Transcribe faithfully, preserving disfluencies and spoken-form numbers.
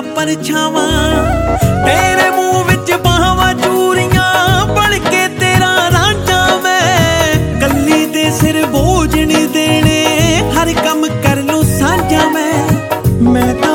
परछावां तेरे मुंह विच बाहां चूरियां बन के तेरा रांझा मैं कल्ली दे सिर बोझ नहीं देने हर कम कर लूं सांझा मैं मैं